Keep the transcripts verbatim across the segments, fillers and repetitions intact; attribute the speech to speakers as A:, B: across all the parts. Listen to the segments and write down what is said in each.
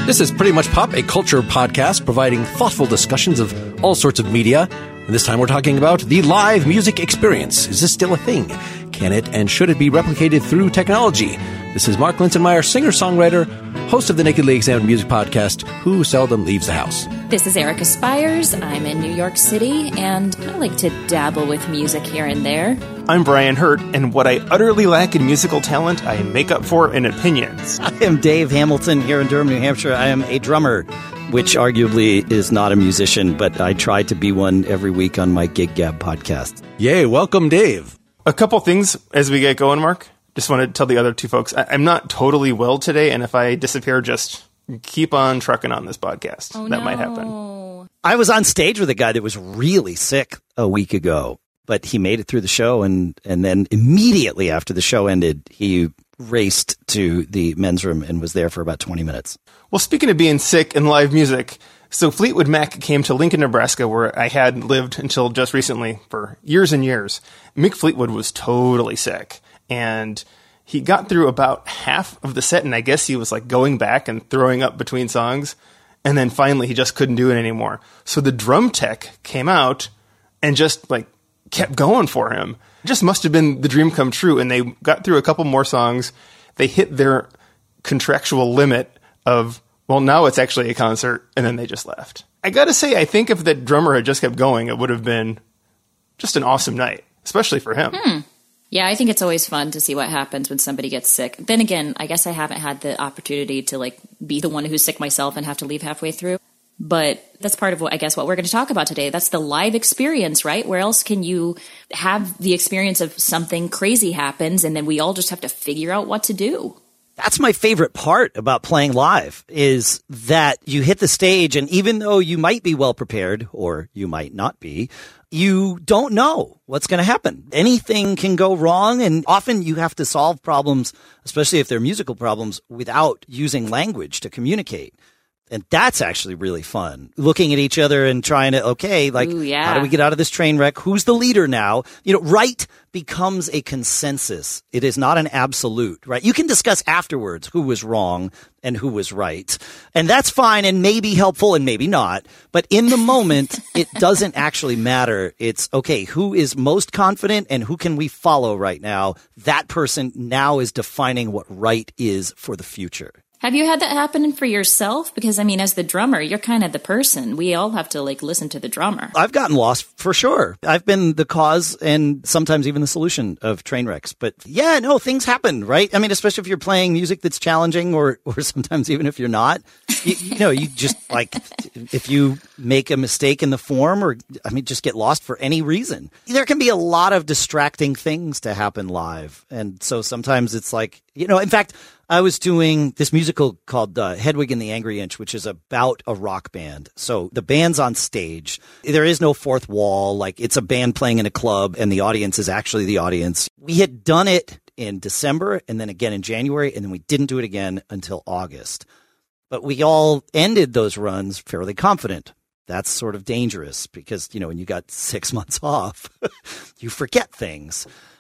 A: This is Pretty Much Pop, a culture podcast providing thoughtful discussions of all sorts of media. And this time we're talking about the live music experience. Is this still a thing? Can it and should it be replicated through technology? This is Mark Linsenmeyer, singer-songwriter, host of the Nakedly Examined Music Podcast, who seldom leaves the house.
B: This is Erica Spires. I'm in New York City, and I like to dabble with music here and there.
C: I'm Brian Hurt, and what I utterly lack in musical talent, I make up for in opinions.
D: I am Dave Hamilton here in Durham, New Hampshire. I am a drummer, which arguably is not a musician, but I try to be one every week on my Gig Gab podcast.
A: Yay, welcome, Dave.
C: A couple things as we get going, Mark. Just want to tell the other two folks, I- I'm not totally well today, and if I disappear, just keep on trucking on this podcast.
B: Oh,
C: that
B: no.
C: might happen.
D: I was on stage with a guy that was really sick a week ago, but he made it through the show, and, and then immediately after the show ended, he raced to the men's room and was there for about twenty minutes.
C: Well, speaking of being sick and live music, so Fleetwood Mac came to Lincoln, Nebraska, where I had lived until just recently for years and years. Mick Fleetwood was totally sick, and he got through about half of the set, and I guess he was like going back and throwing up between songs, and then finally he just couldn't do it anymore. So the drum tech came out and just like kept going for him. It just must have been the dream come true, and they got through a couple more songs. They hit their contractual limit of, well, now it's actually a concert, and then they just left. I gotta say, I think if the drummer had just kept going, it would have been just an awesome night, especially for him.
B: Hmm. Yeah, I think it's always fun to see what happens when somebody gets sick. Then again, I guess I haven't had the opportunity to like be the one who's sick myself and have to leave halfway through. But that's part of what I guess what we're going to talk about today. That's the live experience, right? Where else can you have the experience of something crazy happens and then we all just have to figure out what to do?
D: That's my favorite part about playing live, is that you hit the stage, and even though you might be well prepared, or you might not be, you don't know what's going to happen. Anything can go wrong, and often you have to solve problems, especially if they're musical problems, without using language to communicate. And that's actually really fun, looking at each other and trying to, okay, like,
B: Ooh, yeah.
D: how do we get out of this train wreck? Who's the leader now? You know, right becomes a consensus. It is not an absolute, right? You can discuss afterwards who was wrong and who was right. And that's fine and maybe helpful and maybe not. But in the moment, it doesn't actually matter. It's, okay, who is most confident and who can we follow right now? That person now is defining what right is for the future.
B: Have you had that happen for yourself? Because, I mean, as the drummer, you're kind of the person. We all have to, like, listen to the drummer.
D: I've gotten lost for sure. I've been the cause and sometimes even the solution of train wrecks. But yeah, no, things happen, right? I mean, especially if you're playing music that's challenging, or, or sometimes even if you're not. You, you know, you just, like, if you make a mistake in the form, or, I mean, just get lost for any reason. There can be a lot of distracting things to happen live. And so sometimes it's like, you know, in fact, I was doing this musical called uh, Hedwig and the Angry Inch, which is about a rock band. So the band's on stage. There is no fourth wall. Like, it's a band playing in a club, and the audience is actually the audience. We had done it in December and then again in January, and then we didn't do it again until August. But we all ended those runs fairly confident. That's sort of dangerous because, you know, when you got six months off, you forget things.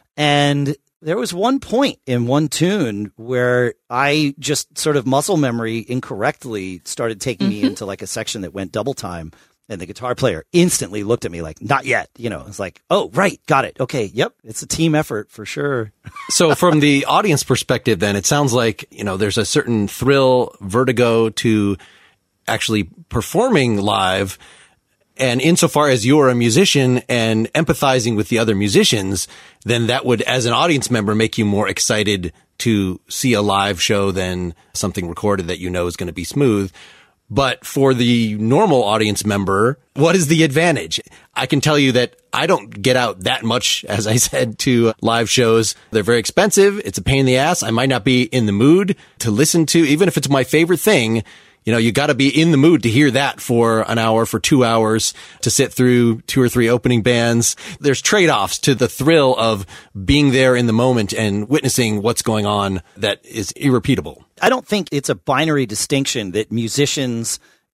D: And there was one point in one tune where I just sort of muscle memory incorrectly started taking
B: Mm-hmm.
D: me into like a section that went double time. And the guitar player instantly looked at me like, not yet. You know, it's like, oh, right. Got it. Okay. Yep. It's a team effort for sure.
A: So from the audience perspective, then, it sounds like, you know, there's a certain thrill, vertigo to actually performing live. And insofar as you're a musician and empathizing with the other musicians, then that would, as an audience member, make you more excited to see a live show than something recorded that you know is going to be smooth. But for the normal audience member, what is the advantage? I can tell you that I don't get out that much, as I said, to live shows. They're very expensive. It's a pain in the ass. I might not be in the mood to listen to, even if it's my favorite thing. You know, you got to be in the mood to hear that for an hour, for two hours, to sit through two or three opening bands. There's trade-offs to the thrill of being there in the moment and witnessing what's going on that is irrepeatable.
D: I don't think it's a binary distinction that musicians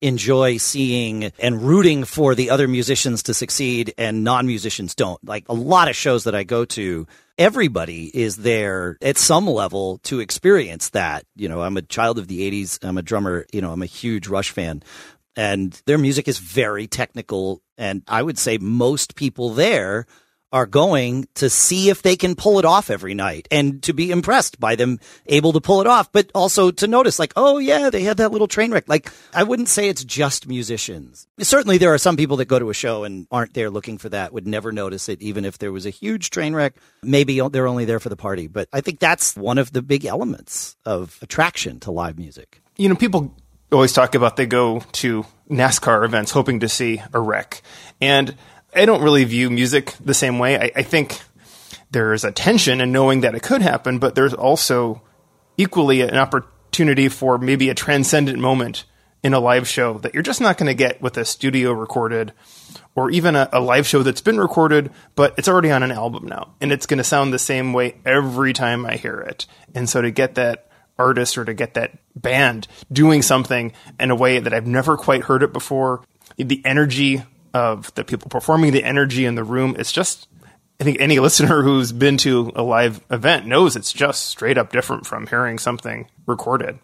D: enjoy seeing and rooting for the other musicians to succeed and non-musicians don't. Like a lot of shows that I go to, everybody is there at some level to experience that. You know, I'm a child of the eighties. I'm a drummer. You know, I'm a huge Rush fan. And their music is very technical. And I would say most people there are going to see if they can pull it off every night and to be impressed by them able to pull it off, but also to notice like, oh yeah, they had that little train wreck. Like, I wouldn't say it's just musicians. Certainly there are some people that go to a show and aren't there looking for that, would never notice it, even if there was a huge train wreck. Maybe they're only there for the party. But I think that's one of the big elements of attraction to live music.
C: You know, people always talk about they go to NASCAR events hoping to see a wreck. And I don't really view music the same way. I, I think there's a tension in knowing that it could happen, but there's also equally an opportunity for maybe a transcendent moment in a live show that you're just not going to get with a studio recorded or even a, a live show that's been recorded, but it's already on an album now. And it's going to sound the same way every time I hear it. And so to get that artist or to get that band doing something in a way that I've never quite heard it before, the energy of the people performing, the energy in the room. It's just, I think any listener who's been to a live event knows it's just straight up different from hearing something recorded.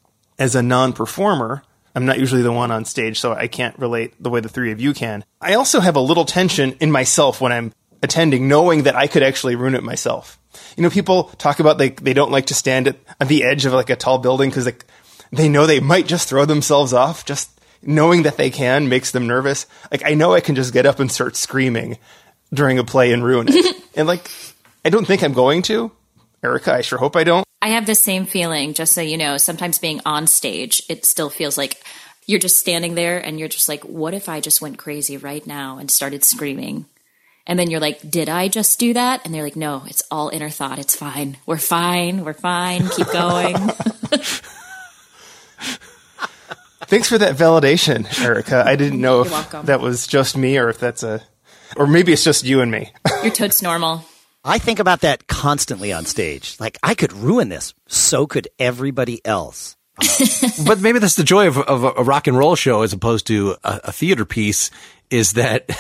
C: As a non-performer, I'm not usually the one on stage, so I can't relate the way the three of you can. I also have a little tension in myself when I'm attending, knowing that I could actually ruin it myself. You know, people talk about they, they don't like to stand at, at the edge of like a tall building because like, they know they might just throw themselves off. Just knowing that they can makes them nervous. Like, I know I can just get up and start screaming during a play and ruin it. And, like, I don't think I'm going to. Erica, I sure hope I don't.
B: I have the same feeling, just so you know. Sometimes being on stage, it still feels like you're just standing there and you're just like, what if I just went crazy right now and started screaming? And then you're like, did I just do that? And they're like, no, it's all inner thought. It's fine. We're fine. We're fine. Keep going.
C: Thanks for that validation, Erica. I didn't know if
B: welcome.
C: that was just me or if that's a, or maybe it's just you and me.
B: You're totes normal.
D: I think about that constantly on stage. Like, I could ruin this. So could everybody else.
A: But maybe that's the joy of, of a rock and roll show as opposed to a, a theater piece, is that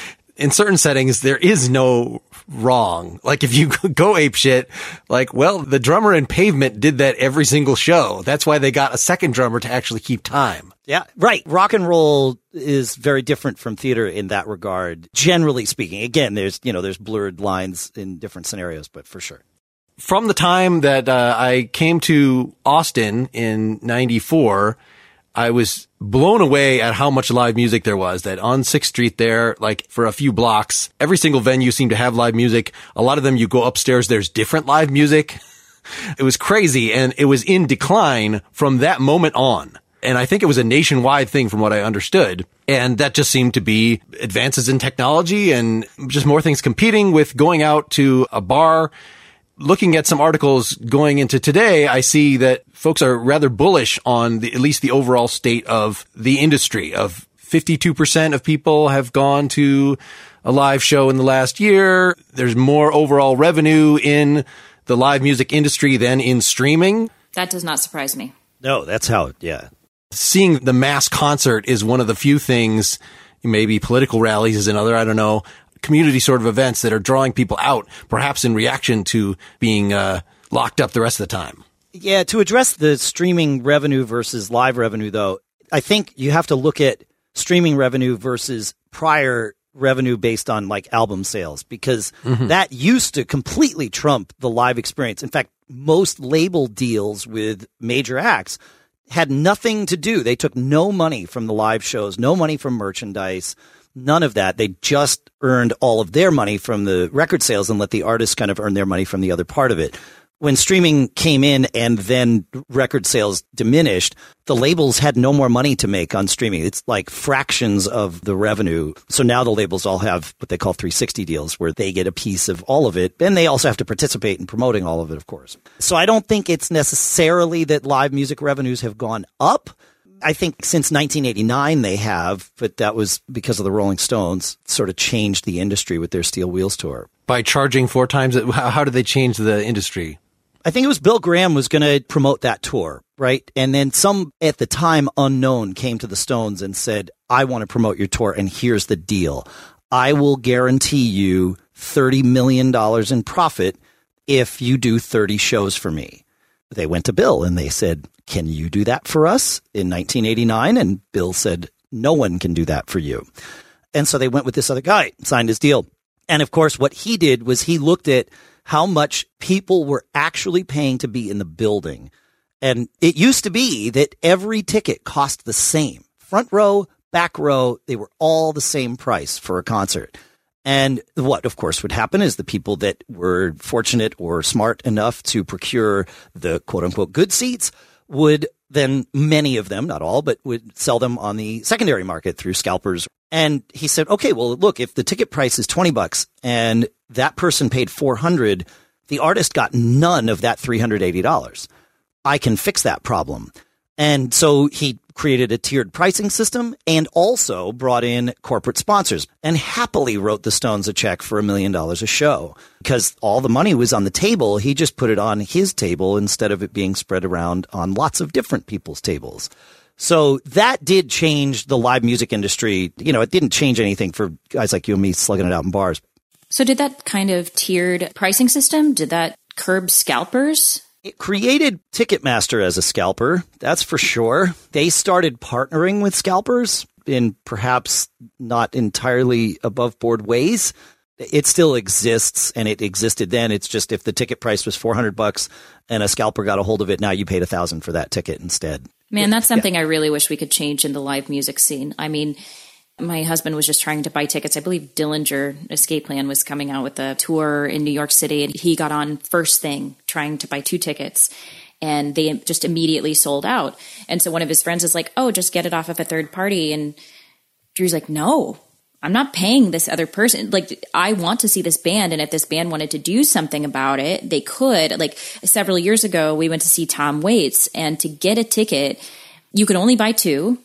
A: in certain settings, there is no wrong. Like, if you go ape shit, like, well, the drummer in Pavement did that every single show. That's why they got a second drummer to actually keep time.
D: Yeah, right. Rock and roll is very different from theater in that regard, generally speaking. Again, there's, you know, there's blurred lines in different scenarios, but for sure.
A: From the time that uh, I came to Austin in ninety-four, I was blown away at how much live music there was. That on sixth Street there, like for a few blocks, every single venue seemed to have live music. A lot of them, you go upstairs, there's different live music. It was crazy, and it was in decline from that moment on. And I think it was a nationwide thing from what I understood. And that just seemed to be advances in technology and just more things competing with going out to a bar. Looking at some articles going into today, I see that folks are rather bullish on the, at least the overall state of the industry. Of fifty-two percent of people have gone to a live show in the last year. There's more overall revenue in the live music industry than in streaming.
B: That does not surprise me.
D: No, that's how, yeah.
A: Seeing the mass concert is one of the few things, maybe political rallies is another, I don't know, community sort of events that are drawing people out, perhaps in reaction to being uh, locked up the rest of the time.
D: Yeah, to address the streaming revenue versus live revenue, though, I think you have to look at streaming revenue versus prior revenue based on like album sales, because mm-hmm. that used to completely trump the live experience. In fact, most label deals with major acts had nothing to do. They took no money from the live shows, no money from merchandise. None of that. They just earned all of their money from the record sales and let the artists kind of earn their money from the other part of it. When streaming came in and then record sales diminished, the labels had no more money to make on streaming. It's like fractions of the revenue. So now the labels all have what they call three sixty deals where they get a piece of all of it. And they also have to participate in promoting all of it, of course. So I don't think it's necessarily that live music revenues have gone up. I think since nineteen eighty-nine they have, but that was because of the Rolling Stones sort of changed the industry with their Steel Wheels tour.
A: By charging four times, how did they change the industry?
D: I think it was Bill Graham was going to promote that tour, right? And then some, at the time, unknown came to the Stones and said, I want to promote your tour, and here's the deal. I will guarantee you thirty million dollars in profit if you do thirty shows for me. They went to Bill and they said, can you do that for us in nineteen eighty-nine? And Bill said, no one can do that for you. And so they went with this other guy, signed his deal. And of course, what he did was he looked at how much people were actually paying to be in the building. And it used to be that every ticket cost the same. Front row, back row, they were all the same price for a concert. And what, of course, would happen is the people that were fortunate or smart enough to procure the quote-unquote good seats would then, many of them, not all, but would sell them on the secondary market through scalpers. And he said, okay, well, look, if the ticket price is twenty bucks and that person paid four hundred, the artist got none of that three hundred eighty dollars. I can fix that problem. And so he created a tiered pricing system and also brought in corporate sponsors and happily wrote the Stones a check for a million dollars a show because all the money was on the table. He just put it on his table instead of it being spread around on lots of different people's tables. So that did change the live music industry. You know, it didn't change anything for guys like you and me slugging it out in bars.
B: So did that kind of tiered pricing system, did that curb scalpers?
D: It created Ticketmaster as a scalper, that's for sure. They started partnering with scalpers in perhaps not entirely above board ways. It still exists, and it existed then. It's just if the ticket price was four hundred bucks and a scalper got a hold of it, now you paid one thousand for that ticket instead.
B: Man, that's something yeah. I really wish we could change in the live music scene. I mean, my husband was just trying to buy tickets. I believe Dillinger Escape Plan was coming out with a tour in New York City, and he got on first thing trying to buy two tickets, and they just immediately sold out. And so one of his friends is like, oh, just get it off of a third party. And Drew's like, no, I'm not paying this other person. Like, I want to see this band, and if this band wanted to do something about it, they could. Like, several years ago, we went to see Tom Waits, and to get a ticket, you could only buy two.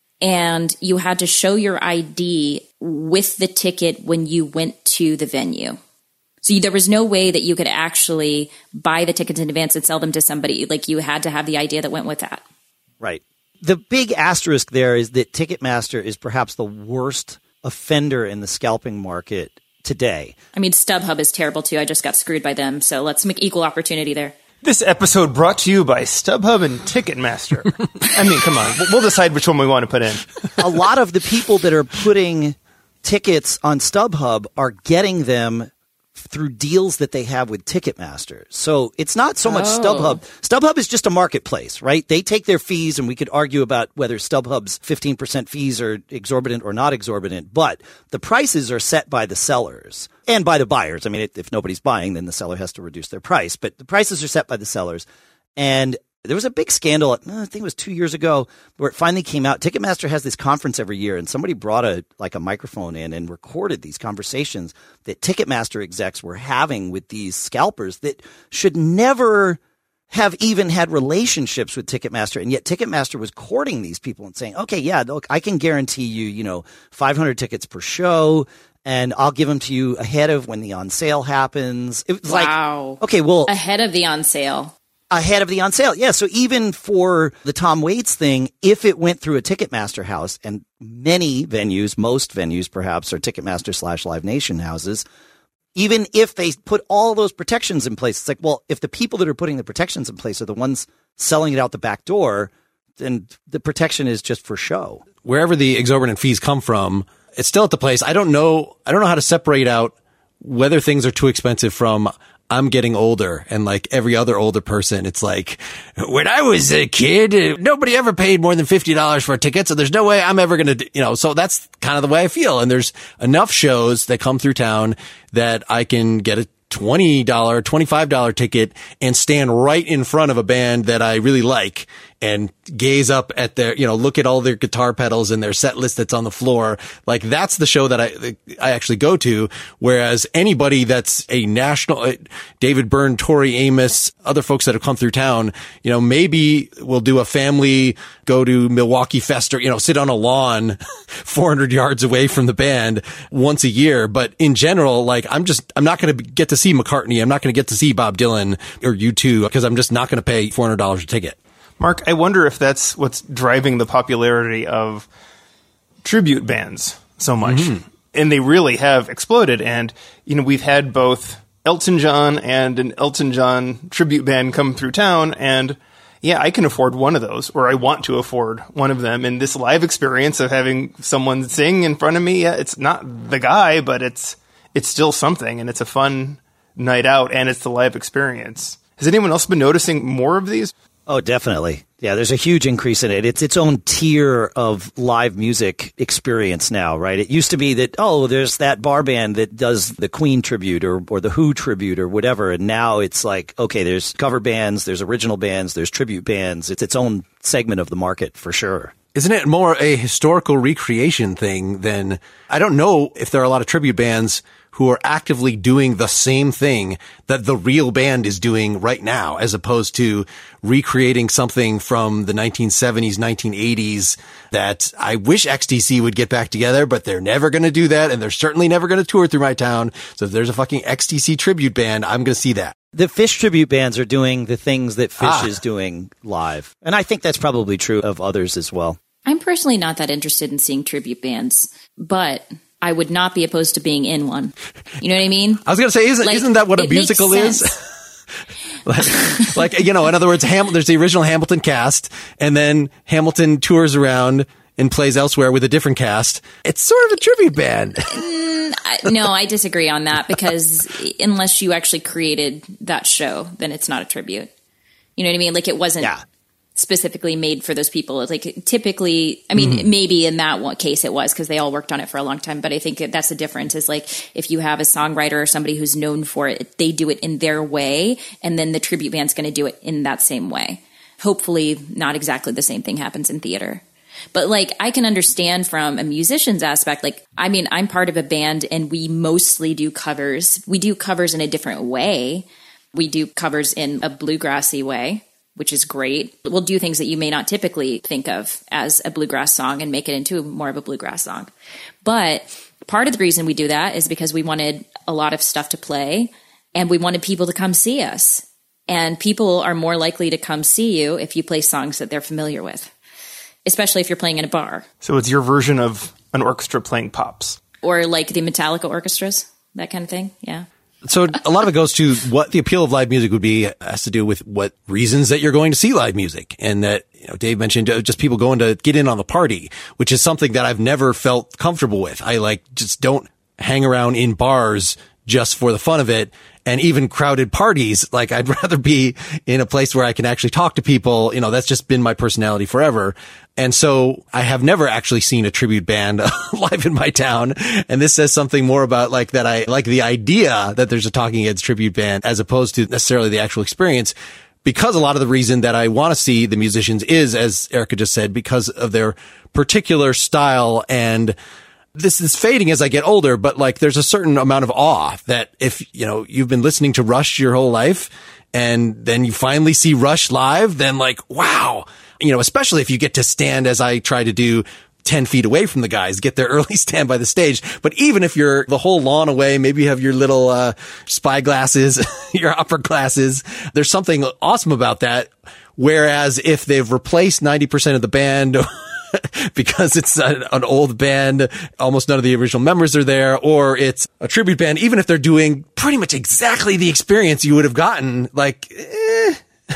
B: And you had to show your I D with the ticket when you went to the venue. So there was no way that you could actually buy the tickets in advance and sell them to somebody. Like, you had to have the idea that went with that.
D: Right. The big asterisk there is that Ticketmaster is perhaps the worst offender in the scalping market today.
B: I mean, StubHub is terrible too. I just got screwed by them. So let's make equal opportunity there.
C: This episode brought to you by StubHub and Ticketmaster. I mean, come on. We'll decide which one we want to put in.
D: A lot of the people that are putting tickets on StubHub are getting them through deals that they have with Ticketmaster. So it's not so much oh. StubHub. StubHub is just a marketplace, right? They take their fees, and we could argue about whether StubHub's fifteen percent fees are exorbitant or not exorbitant, but the prices are set by the sellers and by the buyers. I mean, if nobody's buying, then the seller has to reduce their price, but the prices are set by the sellers. And there was a big scandal, I think it was two years ago, where it finally came out. Ticketmaster has this conference every year, and somebody brought a like a microphone in and recorded these conversations that Ticketmaster execs were having with these scalpers that should never have even had relationships with Ticketmaster. And yet Ticketmaster was courting these people and saying, okay, yeah, look, I can guarantee you, you know, five hundred tickets per show, and I'll give them to you ahead of when the on sale happens. It was
B: wow.
D: like, okay, well,
B: ahead of the on sale.
D: Ahead of the on sale. Yeah. So even for the Tom Waits thing, if it went through a Ticketmaster house, and many venues, most venues perhaps, are Ticketmaster slash Live Nation houses, even if they put all those protections in place, it's like, well, if the people that are putting the protections in place are the ones selling it out the back door, then the protection is just for show.
A: Wherever the exorbitant fees come from, it's still at the place. I don't know. I don't know how to separate out whether things are too expensive from I'm getting older, and like every other older person, it's like, when I was a kid, nobody ever paid more than fifty dollars for a ticket, so there's no way I'm ever going to, you know, so that's kind of the way I feel. And there's enough shows that come through town that I can get a twenty dollars, twenty-five dollars ticket and stand right in front of a band that I really like and gaze up at their, you know, look at all their guitar pedals and their set list that's on the floor. Like that's the show that I, I actually go to. Whereas anybody that's a national, uh, David Byrne, Tori Amos, other folks that have come through town, you know, maybe we'll do a family, go to Milwaukee Fest or, you know, sit on a lawn four hundred yards away from the band once a year. But in general, like I'm just, I'm not going to get to see McCartney. I'm not going to get to see Bob Dylan or U two because I'm just not going to pay four hundred dollars a ticket.
C: Mark, I wonder if that's what's driving the popularity of tribute bands so much. Mm-hmm. And they really have exploded. And, you know, we've had both Elton John and an Elton John tribute band come through town. And yeah, I can afford one of those, or I want to afford one of them. And this live experience of having someone sing in front of me, yeah, it's not the guy, but it's it's still something. And it's a fun night out, and it's the live experience. Has anyone else been noticing more of these?
D: Oh, definitely. Yeah, there's a huge increase in it. It's its own tier of live music experience now, right? It used to be that, oh, there's that bar band that does the Queen tribute or, or the Who tribute or whatever. And now it's like, okay, there's cover bands, there's original bands, there's tribute bands. It's its own segment of the market for sure.
A: Isn't it more a historical recreation thing than, I don't know if there are a lot of tribute bands who are actively doing the same thing that the real band is doing right now, as opposed to recreating something from the nineteen seventies, nineteen eighties that I wish X T C would get back together, but they're never going to do that. And they're certainly never going to tour through my town. So if there's a fucking X T C tribute band, I'm going to see that.
D: The Phish tribute bands are doing the things that Phish
A: Ah.
D: is doing live. And I think that's probably true of others as well.
B: I'm personally not that interested in seeing tribute bands, but I would not be opposed to being in one. You know what I mean?
A: I was going to say, isn't,
B: Like,
A: isn't that what a
B: it makes
A: musical is?
B: sense.
A: like, like, you know, in other words, Ham- there's the original Hamilton cast, and then Hamilton tours around and plays elsewhere with a different cast. It's sort of a tribute band.
B: I- no, I disagree on that, because unless you actually created that show, then it's not a tribute. You know what I mean? Like, it wasn't
D: Yeah.
B: specifically made for those people. It's like, typically, I mean, mm-hmm. maybe in that one case it was, because they all worked on it for a long time. But I think that's the difference, is like, if you have a songwriter or somebody who's known for it, they do it in their way, and then the tribute band's going to do it in that same way. Hopefully not exactly the same thing happens in theater. But like, I can understand from a musician's aspect, like, I mean, I'm part of a band and we mostly do covers. We do covers in a different way. We do covers in a bluegrassy way, which is great. We'll do things that you may not typically think of as a bluegrass song and make it into more of a bluegrass song. But part of the reason we do that is because we wanted a lot of stuff to play, and we wanted people to come see us. And people are more likely to come see you if you play songs that they're familiar with, especially if you're playing in a bar.
C: So it's your version of an orchestra playing pops.
B: Or like the Metallica orchestras, that kind of thing. Yeah.
A: So a lot of it goes to what the appeal of live music would be, has to do with what reasons that you're going to see live music. And that, you know, Dave mentioned uh, just people going to get in on the party, which is something that I've never felt comfortable with. I like just don't hang around in bars just for the fun of it. And even crowded parties, like I'd rather be in a place where I can actually talk to people. You know, that's just been my personality forever. And so I have never actually seen a tribute band live in my town. And this says something more about like that. I like the idea that there's a Talking Heads tribute band as opposed to necessarily the actual experience, because a lot of the reason that I want to see the musicians is, as Erica just said, because of their particular style. And this is fading as I get older, but like there's a certain amount of awe that if, you know, you've been listening to Rush your whole life and then you finally see Rush live, then like, wow, you know, especially if you get to stand, as I try to do, ten feet away from the guys, get their early stand by the stage. But even if you're the whole lawn away, maybe you have your little uh spy glasses, your opera glasses, there's something awesome about that. Whereas if they've replaced ninety percent of the band because it's a, an old band, almost none of the original members are there, or it's a tribute band, even if they're doing pretty much exactly the experience you would have gotten, like, eh.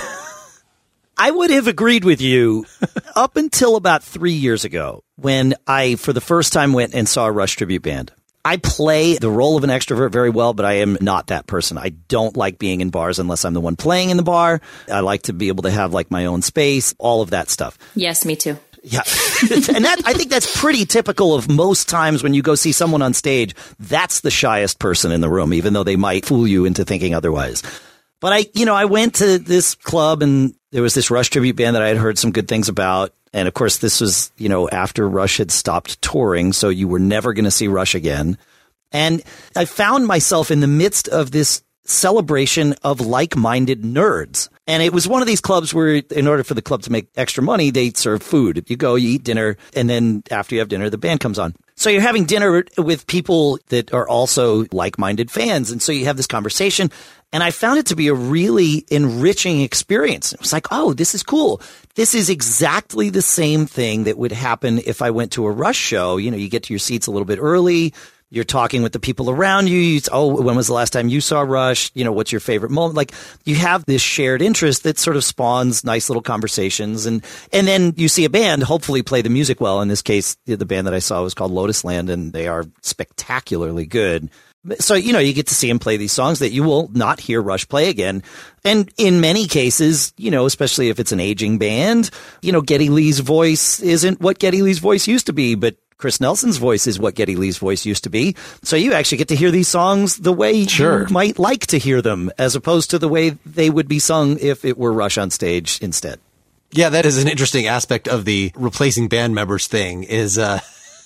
D: I would have agreed with you up until about three years ago when I, for the first time, went and saw a Rush tribute band. I play the role of an extrovert very well, but I am not that person. I don't like being in bars unless I'm the one playing in the bar. I like to be able to have like my own space, all of that stuff.
B: Yes, me too.
D: Yeah. And that, I think that's pretty typical of most times when you go see someone on stage. That's the shyest person in the room, even though they might fool you into thinking otherwise. But I, you know, I went to this club and There was this Rush tribute band that I had heard some good things about. And of course, this was, you know, after Rush had stopped touring. So you were never going to see Rush again. And I found myself in the midst of this celebration of like-minded nerds. And it was one of these clubs where in order for the club to make extra money, they serve food. You go, you eat dinner, and then after you have dinner, the band comes on. So you're having dinner with people that are also like-minded fans. And so you have this conversation. And I found it to be a really enriching experience. It was like, oh, this is cool. This is exactly the same thing that would happen if I went to a Rush show. You know, you get to your seats a little bit early. You're talking with the people around you. you. Oh, when was the last time you saw Rush? You know, what's your favorite moment? Like, you have this shared interest that sort of spawns nice little conversations. And, and then you see a band hopefully play the music well. In this case, the band that I saw was called Lotus Land, and they are spectacularly good. So, you know, you get to see him play these songs that you will not hear Rush play again. And in many cases, you know, especially if it's an aging band, you know, Geddy Lee's voice isn't what Geddy Lee's voice used to be, but Chris Nelson's voice is what Geddy Lee's voice used to be. So you actually get to hear these songs the way sure. you might like to hear them, as opposed to the way they would be sung if it were Rush on stage instead.
A: Yeah, that is an interesting aspect of the replacing band members thing, is uh,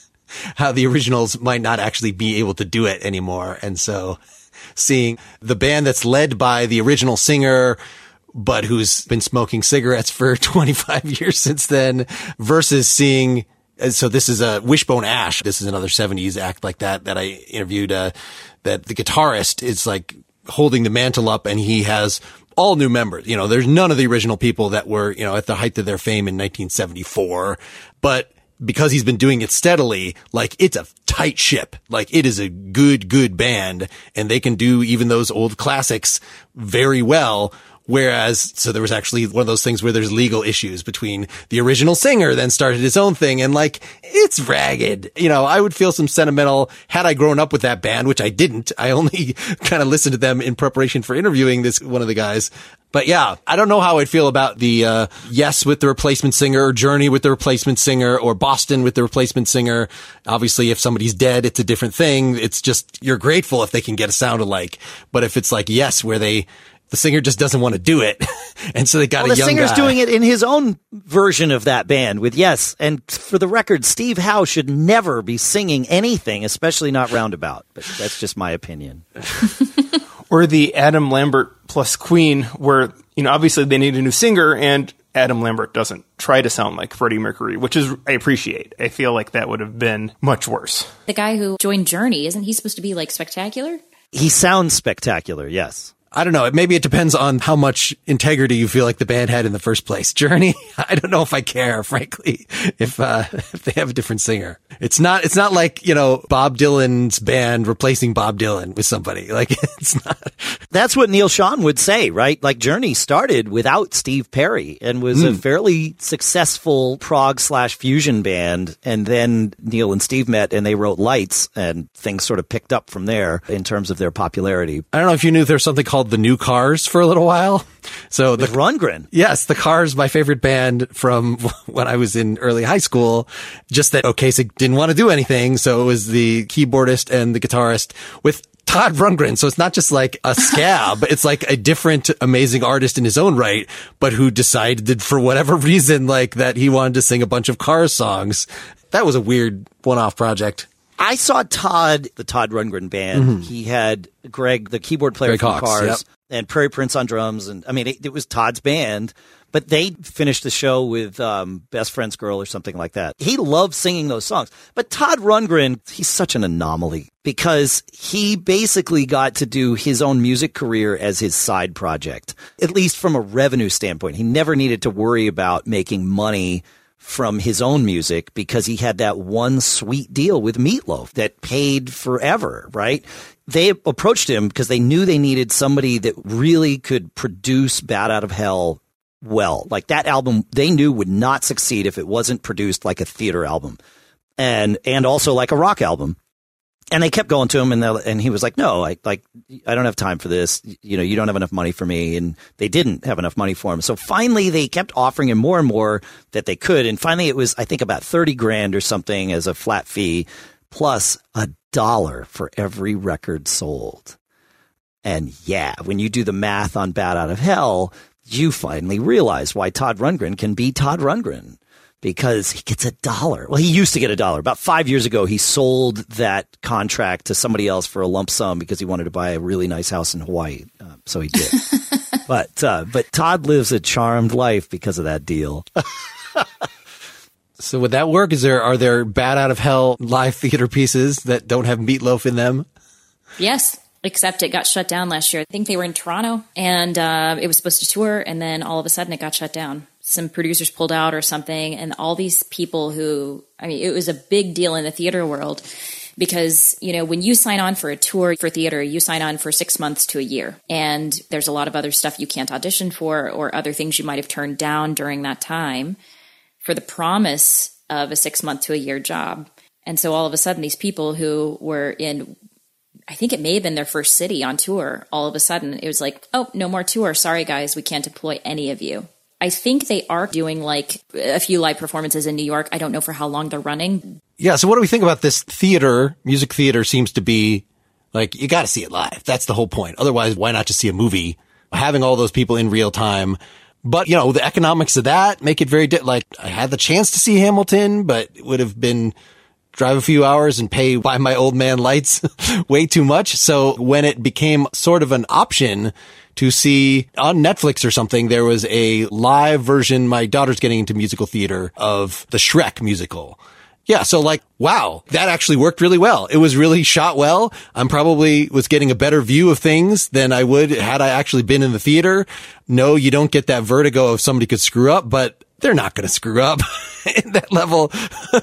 A: how the originals might not actually be able to do it anymore. And so seeing the band that's led by the original singer, but who's been smoking cigarettes for twenty-five years since then, versus seeing, so this is a Wishbone Ash. This is another seventies act like that, that I interviewed, uh, that the guitarist is like holding the mantle up, and he has all new members. You know, there's none of the original people that were, you know, at the height of their fame in nineteen seventy-four, but because he's been doing it steadily, like, it's a tight ship. Like, it is a good, good band, and they can do even those old classics very well. Whereas, so there was actually one of those things where there's legal issues between the original singer, then started his own thing, and like, it's ragged. You know, I would feel some sentimental, had I grown up with that band, which I didn't. I only kind of listened to them in preparation for interviewing this, one of the guys. But yeah, I don't know how I'd feel about the, uh, Yes with the replacement singer, or Journey with the replacement singer, or Boston with the replacement singer. Obviously, if somebody's dead, it's a different thing. It's just, you're grateful if they can get a sound alike. But if it's like Yes, where they, the singer just doesn't want to do it. And so they got
D: well,
A: a young guy.
D: The singer's doing it in his own version of that band with Yes. And for the record, Steve Howe should never be singing anything, especially not Roundabout. But that's just my opinion.
C: Or the Adam Lambert plus Queen, where, you know, obviously they need a new singer, and Adam Lambert doesn't try to sound like Freddie Mercury, which is, I appreciate. I feel like that would have been much worse.
B: The guy who joined Journey, isn't he supposed to be like spectacular?
D: He sounds spectacular, yes.
A: I don't know. Maybe it depends on how much integrity you feel like the band had in the first place. Journey, I don't know if I care, frankly, if uh, if they have a different singer. It's not. It's not like, you know, Bob Dylan's band replacing Bob Dylan with somebody. Like, it's not.
D: That's what Neil Schon would say, right? Like, Journey started without Steve Perry and was mm. a fairly successful prog slash fusion band, and then Neil and Steve met and they wrote Lights, and things sort of picked up from there in terms of their popularity.
A: I don't know if you knew there's something called the New Cars for a little while. So
D: the Rundgren.
A: Yes, the Cars, my favorite band from when I was in early high school. Just that Ocasek didn't want to do anything, so it was the keyboardist and the guitarist with Todd Rundgren. So it's not just like a scab. It's like a different amazing artist in his own right, but who decided that for whatever reason, like, that he wanted to sing a bunch of Cars songs. That was a weird one-off project.
D: I saw Todd, the Todd Rundgren band. Mm-hmm. He had Greg, the keyboard player
A: Greg
D: from
A: Hawkes,
D: Cars,
A: yep.
D: and Prairie Prince on drums. And I mean, it, it was Todd's band, but they finished the show with um, Best Friend's Girl or something like that. He loved singing those songs. But Todd Rundgren, he's such an anomaly because he basically got to do his own music career as his side project, at least from a revenue standpoint. He never needed to worry about making money from his own music because he had that one sweet deal with Meatloaf that paid forever, right? They approached him because they knew they needed somebody that really could produce Bat Out of Hell well. Like, that album, they knew would not succeed if it wasn't produced like a theater album and and also like a rock album. And they kept going to him, and and he was like, "No, I like I don't have time for this. You know, you don't have enough money for me." And they didn't have enough money for him. So finally, they kept offering him more and more that they could. And finally, it was, I think, about thirty grand or something as a flat fee, plus a dollar for every record sold. And yeah, when you do the math on Bat Out of Hell, you finally realize why Todd Rundgren can be Todd Rundgren, because he gets a dollar. Well, he used to get a dollar. About five years ago, he sold that contract to somebody else for a lump sum because he wanted to buy a really nice house in Hawaii. Uh, so he did. but uh, but Todd lives a charmed life because of that deal.
A: So would that work? Is there are there Bat Out of Hell live theater pieces that don't have Meatloaf in them?
B: Yes, except it got shut down last year. I think they were in Toronto, and uh, it was supposed to tour, and then all of a sudden it got shut down. Some producers pulled out or something, and all these people who, I mean, it was a big deal in the theater world because, you know, when you sign on for a tour for theater, you sign on for six months to a year. And there's a lot of other stuff you can't audition for or other things you might have turned down during that time for the promise of a six month to a year job. And so all of a sudden, these people who were in, I think it may have been their first city on tour, all of a sudden it was like, oh, no more tour. Sorry, guys, we can't deploy any of you. I think they are doing like a few live performances in New York. I don't know for how long they're running.
A: Yeah. So what do we think about this theater? Music theater seems to be like, you got to see it live. That's the whole point. Otherwise, why not just see a movie? Having all those people in real time. But, you know, the economics of that make it very, di- like, I had the chance to see Hamilton, but it would have been drive a few hours and pay Why My Old Man Lights way too much. So when it became sort of an option to see on Netflix or something, there was a live version. My daughter's getting into musical theater of the Shrek musical. Yeah. So like, wow, that actually worked really well. It was really shot well. I'm probably was getting a better view of things than I would had I actually been in the theater. No, you don't get that vertigo of somebody could screw up, but they're not going to screw up in that level.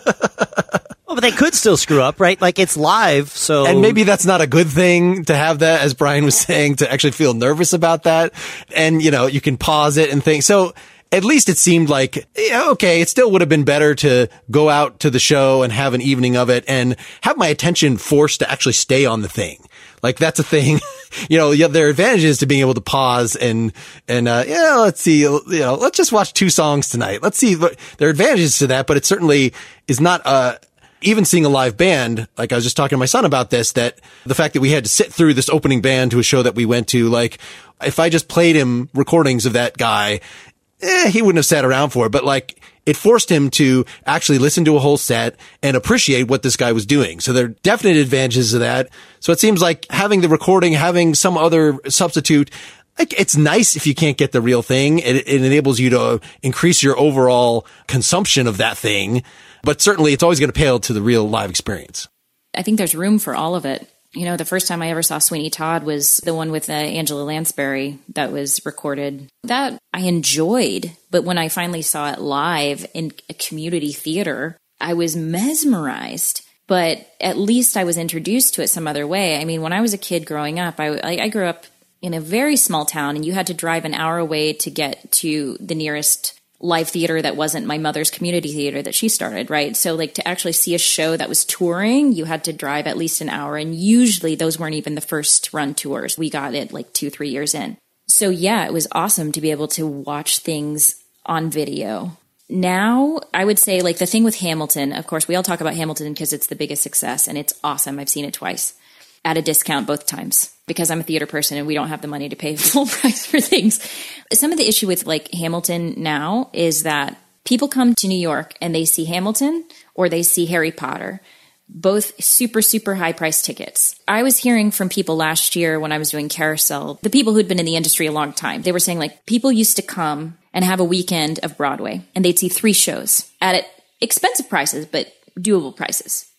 D: Well, but they could still screw up, right? Like it's live. So,
A: and maybe that's not a good thing to have that, as Brian was saying, to actually feel nervous about that. And, you know, you can pause it and think. So at least it seemed like, yeah, okay, it still would have been better to go out to the show and have an evening of it and have my attention forced to actually stay on the thing. Like that's a thing, you know, yeah, there are advantages to being able to pause and, and, uh, yeah, let's see, you know, let's just watch two songs tonight. Let's see. There are advantages to that, but it certainly is not, uh, even seeing a live band, like I was just talking to my son about this, that the fact that we had to sit through this opening band to a show that we went to, like if I just played him recordings of that guy, eh, he wouldn't have sat around for it, but like it forced him to actually listen to a whole set and appreciate what this guy was doing. So there are definite advantages to that. So it seems like having the recording, having some other substitute, like it's nice if you can't get the real thing. It, it enables you to increase your overall consumption of that thing. But certainly it's always going to pale to the real live experience.
B: I think there's room for all of it. You know, the first time I ever saw Sweeney Todd was the one with uh, Angela Lansbury that was recorded. That I enjoyed, but when I finally saw it live in a community theater, I was mesmerized. But at least I was introduced to it some other way. I mean, when I was a kid growing up, I, I grew up in a very small town, and you had to drive an hour away to get to the nearest live theater that wasn't my mother's community theater that she started, right? So like to actually see a show that was touring, you had to drive at least an hour. And usually those weren't even the first run tours. We got it like two, three years in. So yeah, it was awesome to be able to watch things on video. Now, I would say like the thing with Hamilton, of course, we all talk about Hamilton because it's the biggest success and it's awesome. I've seen it twice at a discount both times because I'm a theater person and we don't have the money to pay full price for things. Some of the issue with like Hamilton now is that people come to New York and they see Hamilton or they see Harry Potter, both super, super high price tickets. I was hearing from people last year when I was doing Carousel, the people who'd been in the industry a long time, they were saying like people used to come and have a weekend of Broadway and they'd see three shows at expensive prices, but doable prices.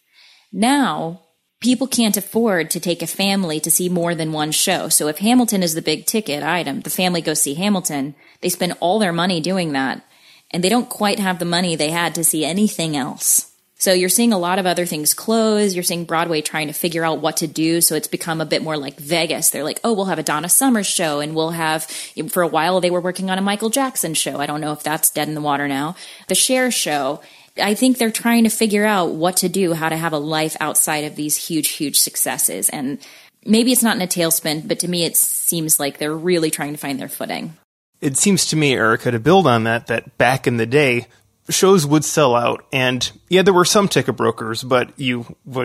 B: Now, people can't afford to take a family to see more than one show. So if Hamilton is the big ticket item, the family goes see Hamilton, they spend all their money doing that, and they don't quite have the money they had to see anything else. So you're seeing a lot of other things close. You're seeing Broadway trying to figure out what to do. So it's become a bit more like Vegas. They're like, oh, we'll have a Donna Summer show, and we'll have, for a while they were working on a Michael Jackson show. I don't know if that's dead in the water now. The Cher show. I think they're trying to figure out what to do, how to have a life outside of these huge, huge successes. And maybe it's not in a tailspin, but to me, it seems like they're really trying to find their footing.
C: It seems to me, Erica, to build on that, that back in the day, shows would sell out. And yeah, there were some ticket brokers, but you would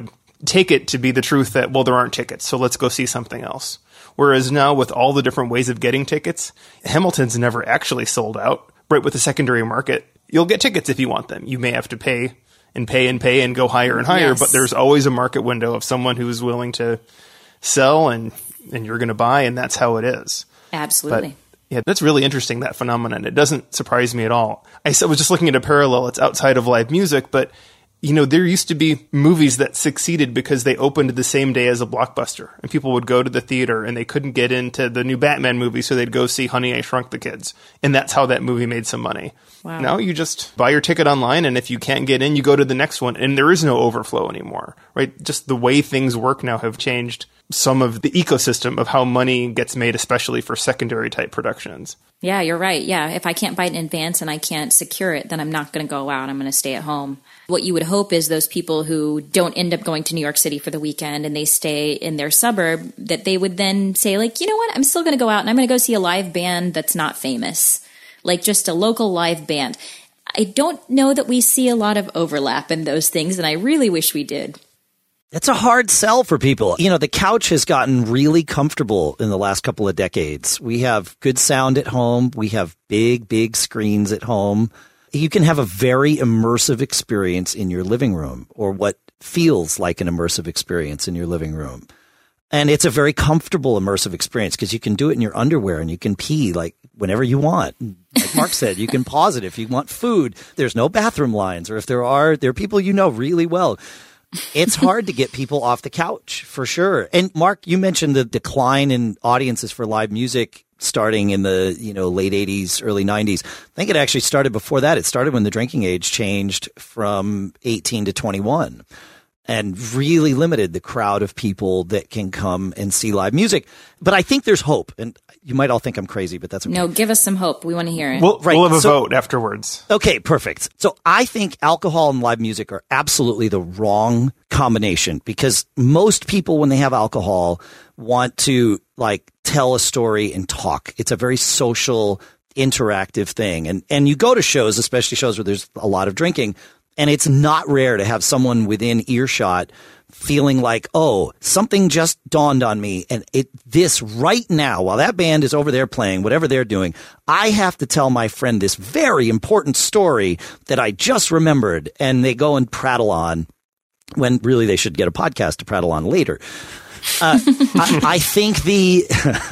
C: take it to be the truth that, well, there aren't tickets, so let's go see something else. Whereas now with all the different ways of getting tickets, Hamilton's never actually sold out. Right, with the secondary market, you'll get tickets if you want them. You may have to pay and pay and pay and go higher and higher,
B: Yes.
C: but there's always a market window of someone who's willing to sell and, and you're going to buy, and that's how it is.
B: Absolutely.
C: But yeah, that's really interesting, that phenomenon. It doesn't surprise me at all. I s- was just looking at a parallel. It's outside of live music, but you know, there used to be movies that succeeded because they opened the same day as a blockbuster, and people would go to the theater and they couldn't get into the new Batman movie, so they'd go see Honey, I Shrunk the Kids. And that's how that movie made some money.
B: Wow.
C: Now you just buy your ticket online, and if you can't get in, you go to the next one, and there is no overflow anymore, right? Just the way things work now have changed some of the ecosystem of how money gets made, especially for secondary type productions.
B: Yeah, you're right. Yeah, if I can't buy it in advance and I can't secure it, then I'm not going to go out. I'm going to stay at home. What you would hope is those people who don't end up going to New York City for the weekend and they stay in their suburb, that they would then say, like, you know what, I'm still going to go out and I'm going to go see a live band that's not famous, like just a local live band. I don't know that we see a lot of overlap in those things, and I really wish we did.
D: It's a hard sell for people. You know, the couch has gotten really comfortable in the last couple of decades. We have good sound at home. We have big, big screens at home. You can have a very immersive experience in your living room, or what feels like an immersive experience in your living room. And it's a very comfortable immersive experience because you can do it in your underwear and you can pee like whenever you want. Like Mark said, you can pause it if you want food. There's no bathroom lines, or if there are, there are people you know really well. It's hard to get people off the couch, for sure. And Mark, you mentioned the decline in audiences for live music starting in the, you know, late eighties, early nineties. I think it actually started before that. It started when the drinking age changed from eighteen to twenty-one and really limited the crowd of people that can come and see live music. But I think there's hope. And you might all think I'm crazy, but that's okay.
B: No, give us some hope. We want to hear it.
C: We'll,
D: Right,
C: we'll have a
D: so-
C: vote afterwards.
D: Okay, perfect. So I think alcohol and live music are absolutely the wrong combination, because most people, when they have alcohol, want to like tell a story and talk. It's a very social, interactive thing. And and you go to shows, especially shows where there's a lot of drinking, and it's not rare to have someone within earshot feeling like, oh, something just dawned on me, and it this right now, while that band is over there playing whatever they're doing, I have to tell my friend this very important story that I just remembered, and they go and prattle on when really they should get a podcast to prattle on later. Uh, I, I think the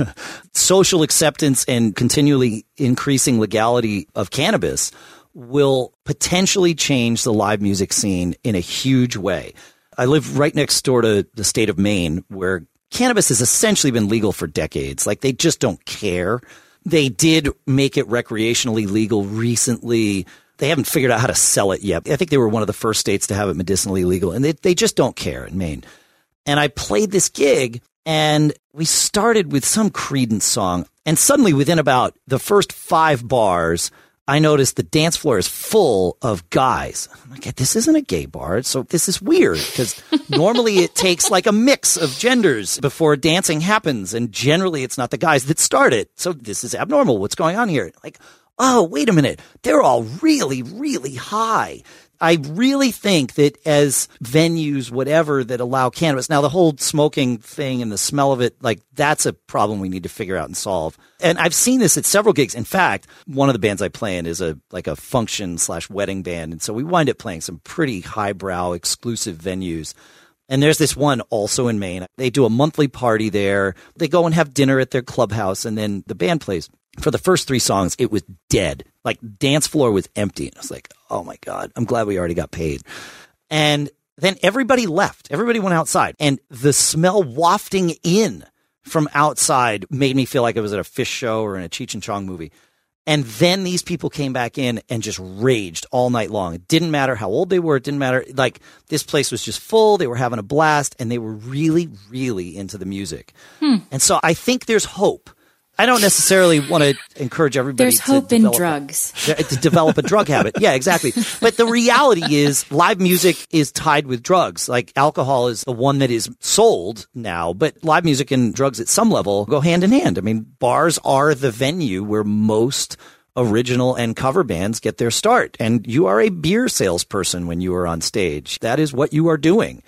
D: social acceptance and continually increasing legality of cannabis will potentially change the live music scene in a huge way. I live right next door to the state of Maine, where cannabis has essentially been legal for decades. Like, they just don't care. They did make it recreationally legal recently. They haven't figured out how to sell it yet. I think they were one of the first states to have it medicinally legal, and they, they just don't care in Maine. And I played this gig, and we started with some Creedence song, and suddenly within about the first five bars, I noticed the dance floor is full of guys. I'm like, this isn't a gay bar, so this is weird, because normally it takes like a mix of genders before dancing happens, and generally it's not the guys that start it. So this is abnormal. What's going on here? Like, oh, wait a minute. They're all really, really high. I really think that as venues, whatever, that allow cannabis, now the whole smoking thing and the smell of it, like, that's a problem we need to figure out and solve. And I've seen this at several gigs. In fact, one of the bands I play in is a like a function slash wedding band. And so we wind up playing some pretty highbrow exclusive venues. And there's this one also in Maine. They do a monthly party there. They go and have dinner at their clubhouse, and then the band plays. For the first three songs, it was dead. Like, dance floor was empty. And I was like, oh my God, I'm glad we already got paid. And then everybody left. Everybody went outside. And the smell wafting in from outside made me feel like I was at a Fish show or in a Cheech and Chong movie. And then these people came back in and just raged all night long. It didn't matter how old they were. It didn't matter. Like, this place was just full. They were having a blast, and they were really, really into the music. Hmm. And so I think there's hope. I don't necessarily want to encourage everybody
B: There's
D: to
B: hope in
D: develop
B: drugs.
D: A, to develop a drug habit. Yeah, exactly. But the reality is live music is tied with drugs. Like, alcohol is the one that is sold now, but live music and drugs at some level go hand in hand. I mean, bars are the venue where most original and cover bands get their start. And you are a beer salesperson when you are on stage. That is what you are doing.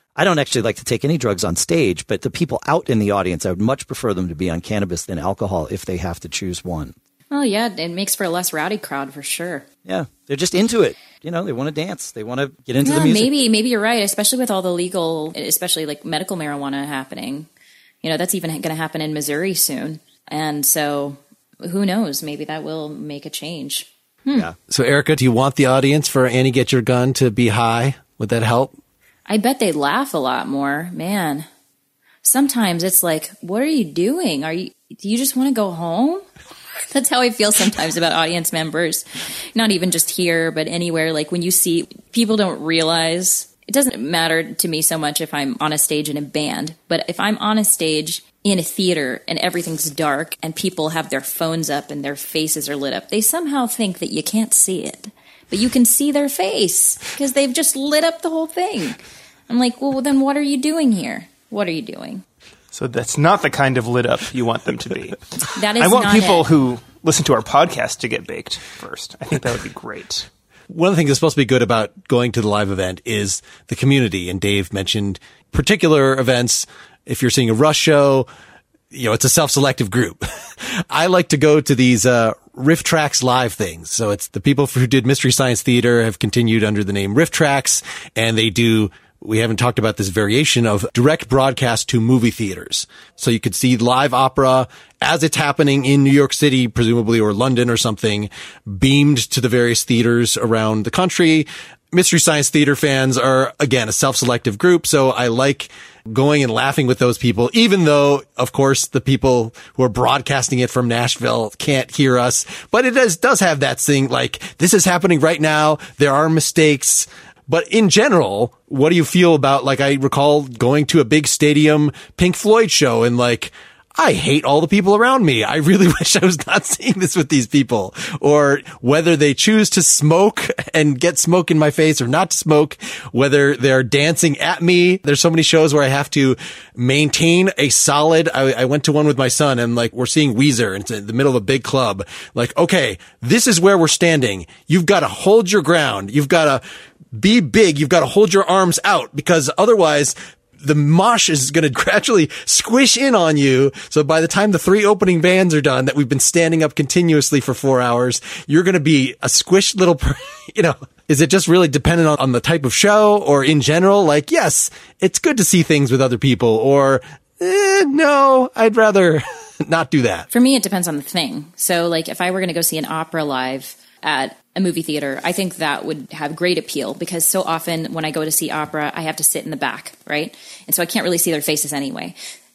D: I don't actually like to take any drugs on stage, but the people out in the audience, I would much prefer them to be on cannabis than alcohol if they have to choose one.
B: Oh, yeah, it makes for a less rowdy crowd for sure.
D: Yeah, they're just into it. You know, they want to dance. They want to get into
B: yeah,
D: the music.
B: Maybe, maybe you're right, especially with all the legal, especially like medical marijuana happening. You know, that's even going to happen in Missouri soon. And so who knows? Maybe that will make a change. Hmm.
D: Yeah.
A: So, Erica, do you want the audience for Annie Get Your Gun to be high? Would that help?
B: I bet they'd laugh a lot more. Man, sometimes it's like, what are you doing? Are you, do you just want to go home? That's how I feel sometimes about audience members. Not even just here, but anywhere. Like when you see, people don't realize, it doesn't matter to me so much if I'm on a stage in a band, but if I'm on a stage in a theater and everything's dark and people have their phones up and their faces are lit up, they somehow think that you can't see it, but you can see their face because they've just lit up the whole thing. I'm like, well, then what are you doing here? What are you doing?
C: So that's not the kind of lit up you want them to be.
B: That is
C: I want
B: not
C: people
B: it.
C: who listen to our podcast to get baked first. I think that would be great.
A: One of the things that's supposed to be good about going to the live event is the community. And Dave mentioned particular events. If you're seeing a Rush show, you know, it's a self-selective group. I like to go to these uh Riff Tracks live things. So it's the people who did Mystery Science Theater have continued under the name Riff Tracks, and they do, we haven't talked about this variation of direct broadcast to movie theaters. So you could see live opera as it's happening in New York City, presumably, or London or something, beamed to the various theaters around the country. Mystery Science Theater fans are, again, a self-selective group. So I like going and laughing with those people, even though, of course, the people who are broadcasting it from Nashville can't hear us. But it does, does have that thing like, this is happening right now. There are mistakes. But in general, what do you feel about, like, I recall going to a big stadium Pink Floyd show and like, I hate all the people around me. I really wish I was not seeing this with these people. Or whether they choose to smoke and get smoke in my face or not to smoke, whether they're dancing at me. There's so many shows where I have to maintain a solid, I, I went to one with my son and like, we're seeing Weezer and it's in the middle of a big club. Like, okay, this is where we're standing. You've got to hold your ground. You've got to be big. You've got to hold your arms out because otherwise the mosh is going to gradually squish in on you. So by the time the three opening bands are done that we've been standing up continuously for four hours, you're going to be a squished little, per- you know, is it just really dependent on, on the type of show or in general? Like, yes, it's good to see things with other people or eh, no, I'd rather not do that.
B: For me, it depends on the thing. So like if I were going to go see an opera live at a movie theater, I think that would have great appeal because so often when I go to see opera, I have to sit in the back, right? And so I can't really see their faces anyway.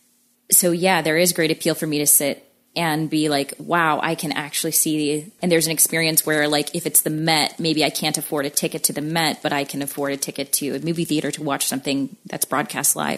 B: So yeah, there is great appeal for me to sit and be like, wow, I can actually see. And there's an experience where like, if it's the Met, maybe I can't afford a ticket to the Met, but I can afford a ticket to a movie theater to watch something that's broadcast live.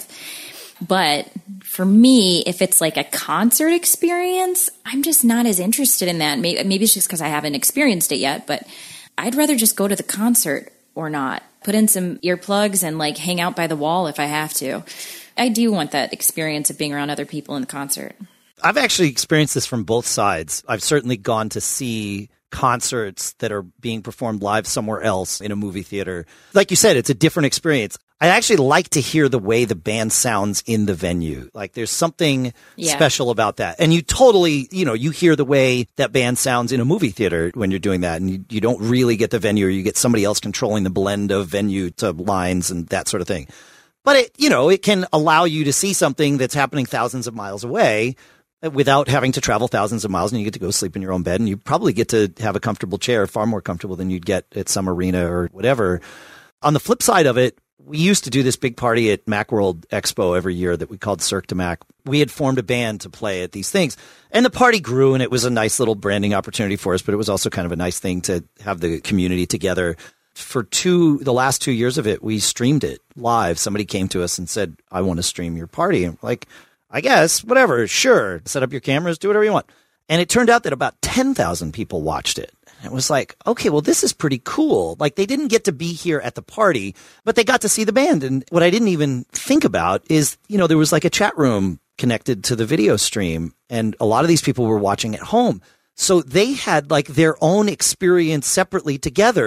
B: But for me, if it's like a concert experience, I'm just not as interested in that. Maybe, maybe it's just because I haven't experienced it yet, but I'd rather just go to the concert or not. Put in some earplugs and like hang out by the wall if I have to. I do want that experience of being around other people in the concert.
D: I've actually experienced this from both sides. I've certainly gone to see concerts that are being performed live somewhere else in a movie theater. Like you said, it's a different experience. I actually like to hear the way the band sounds in the venue. Like there's something
B: yeah.
D: special about that. And you totally, you know, you hear the way that band sounds in a movie theater when you're doing that. And you, you don't really get the venue or you get somebody else controlling the blend of venue to lines and that sort of thing. But it, you know, it can allow you to see something that's happening thousands of miles away without having to travel thousands of miles, and you get to go sleep in your own bed, and you probably get to have a comfortable chair, far more comfortable than you'd get at some arena or whatever. On the flip side of it, we used to do this big party at Macworld Expo every year that we called Cirque du Mac. We had formed a band to play at these things, and the party grew, and it was a nice little branding opportunity for us, but it was also kind of a nice thing to have the community together. For two, the last two years of it, we streamed it live. Somebody came to us and said, I want to stream your party. And we're like, I guess, whatever, sure. Set up your cameras, do whatever you want. And it turned out that about ten thousand people watched it. And it was like, okay, well, this is pretty cool. Like, they didn't get to be here at the party, but they got to see the band. And what I didn't even think about is, you know, there was like a chat room connected to the video stream, and a lot of these people were watching at home. So they had like their own experience separately together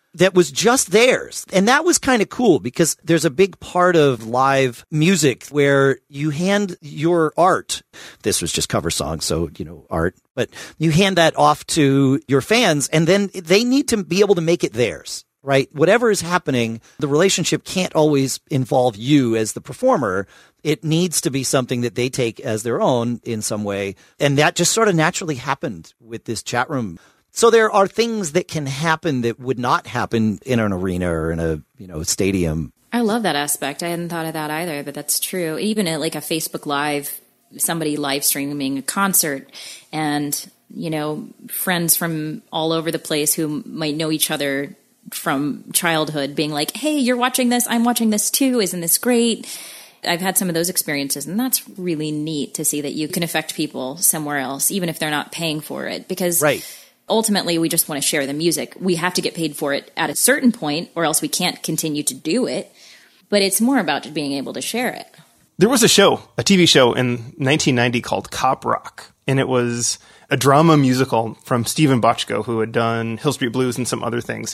D: that was just theirs. And that was kind of cool because there's a big part of live music where you hand your art. This was just cover songs, so, you know, art, but you hand that off to your fans and then they need to be able to make it theirs, right? Whatever is happening, the relationship can't always involve you as the performer. It needs to be something that they take as their own in some way. And that just sort of naturally happened with this chat room. So there are things that can happen that would not happen in an arena or in a, you know, stadium.
B: I love that aspect. I hadn't thought of that either, but that's true. Even at like a Facebook Live, somebody live streaming a concert and, you know, friends from all over the place who might know each other from childhood being like, hey, you're watching this. I'm watching this too. Isn't this great? I've had some of those experiences, and that's really neat to see that you can affect people somewhere else, even if they're not paying for it. Because
D: right.
B: ultimately, we just want to share the music. We have to get paid for it at a certain point, or else we can't continue to do it. But it's more about being able to share it.
C: There was a show, a T V show in nineteen ninety called Cop Rock, and it was a drama musical from Stephen Bochco, who had done Hill Street Blues and some other things.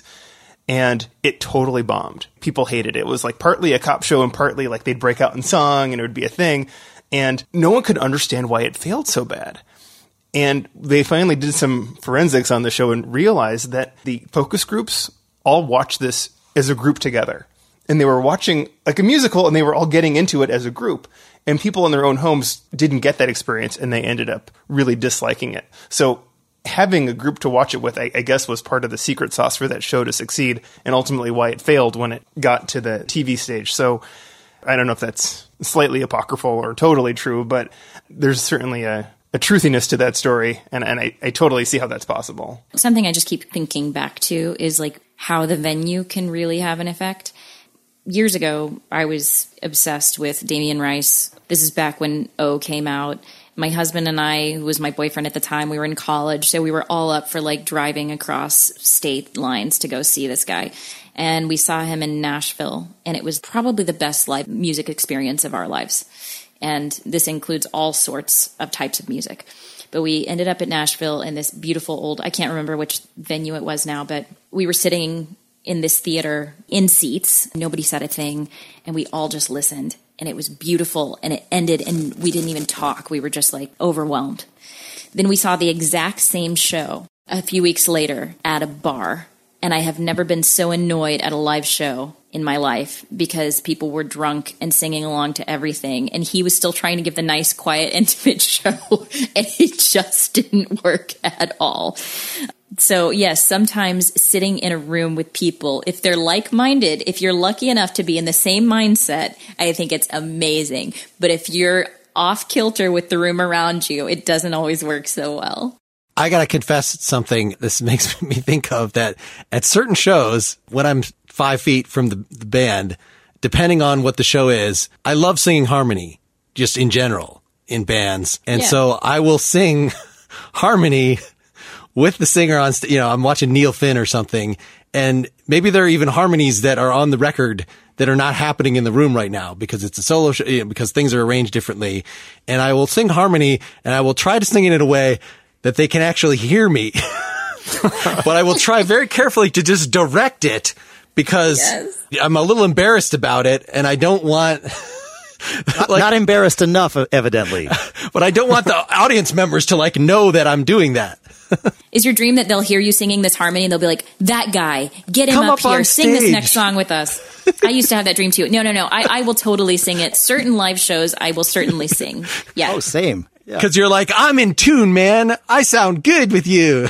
C: And it totally bombed. People hated it. It was like partly a cop show and partly like they'd break out in song and it would be a thing. And no one could understand why it failed so bad. And they finally did some forensics on the show and realized that the focus groups all watched this as a group together. And they were watching like a musical and they were all getting into it as a group. And people in their own homes didn't get that experience and they ended up really disliking it. So having a group to watch it with, I, I guess, was part of the secret sauce for that show to succeed and ultimately why it failed when it got to the T V stage. So I don't know if that's slightly apocryphal or totally true, but there's certainly a, a truthiness to that story. And, and I, I totally see how that's possible.
B: Something I just keep thinking back to is like how the venue can really have an effect. Years ago, I was obsessed with Damien Rice. This is back when O came out. My husband and I, who was my boyfriend at the time, we were in college, so we were all up for like driving across state lines to go see this guy. And we saw him in Nashville, and it was probably the best live music experience of our lives. And this includes all sorts of types of music. But we ended up at Nashville in this beautiful old, I can't remember which venue it was now, but we were sitting in this theater in seats. Nobody said a thing, and we all just listened. And it was beautiful, and it ended, and we didn't even talk. We were just, like, overwhelmed. Then we saw the exact same show a few weeks later at a bar, and I have never been so annoyed at a live show in my life because people were drunk and singing along to everything, and he was still trying to give the nice, quiet, intimate show, and it just didn't work at all. So, yes, sometimes sitting in a room with people, if they're like-minded, if you're lucky enough to be in the same mindset, I think it's amazing. But if you're off-kilter with the room around you, it doesn't always work so well.
A: I got to confess something this makes me think of, that at certain shows, when I'm five feet from the, the band, depending on what the show is, I love singing harmony, just in general, in bands. And
B: Yeah.
A: so I will sing harmony with the singer on, st- you know, I'm watching Neil Finn or something, and maybe there are even harmonies that are on the record that are not happening in the room right now because it's a solo show, you know, because things are arranged differently. And I will sing harmony, and I will try to sing it in a way that they can actually hear me. But I will try very carefully to just direct it because
B: Yes.
A: I'm a little embarrassed about it, and I don't want...
D: Not,
A: like,
D: not embarrassed enough, evidently.
A: but I don't want the audience members to like know that I'm doing that.
B: Is your dream that they'll hear you singing this harmony and they'll be like, that guy, get him
A: Come
B: up,
A: up on
B: here, sing this
A: stage."
B: next song with us. I used to have that dream too. No, no, no. I, I will totally sing it. Certain live shows, I will certainly sing. Yeah.
D: Oh, same. Yeah.
A: Because you're like, I'm in tune, man. I sound good with you.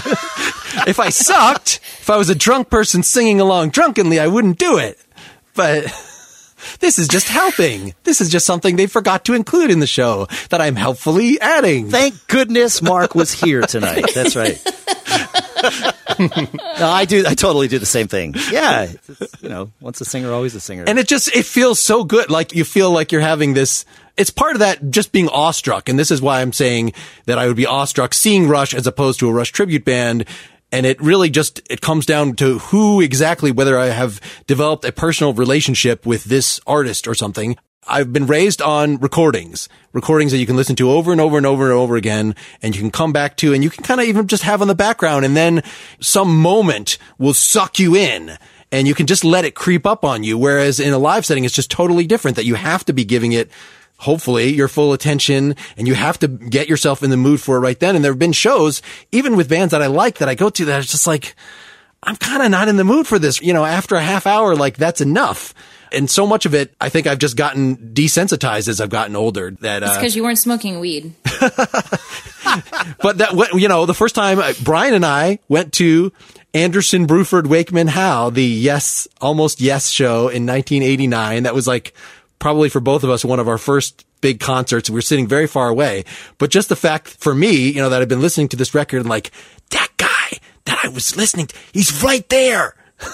A: If I sucked, if I was a drunk person singing along drunkenly, I wouldn't do it. But this is just helping. This is just something they forgot to include in the show that I'm helpfully adding.
D: Thank goodness Mark was here tonight. That's right. No, I do. I totally do the same thing. Yeah. It's, you know, once a singer, always a singer.
A: And it just, it feels so good. Like you feel like you're having this, it's part of that just being awestruck. And this is why I'm saying that I would be awestruck seeing Rush as opposed to a Rush tribute band. And it really just, it comes down to who exactly, whether I have developed a personal relationship with this artist or something. I've been raised on recordings, recordings that you can listen to over and over and over and over again, and you can come back to, and you can kind of even just have on the background, and then some moment will suck you in, and you can just let it creep up on you. Whereas in a live setting, it's just totally different, that you have to be giving it, hopefully, your full attention, and you have to get yourself in the mood for it right then. And there have been shows, even with bands that I like, that I go to, that it's just like, I'm kind of not in the mood for this. You know, after a half hour, like, that's enough. And so much of it, I think I've just gotten desensitized as I've gotten older. That
B: it's because uh, you weren't smoking weed.
A: But that, you know, the first time Brian and I went to Anderson, Bruford, Wakeman, Howe, the Yes, Almost Yes show in nineteen eighty-nine. That was like probably for both of us one of our first big concerts. We were sitting very far away. But just the fact for me, you know, that I've been listening to this record and like, that guy that I was listening to, he's right there.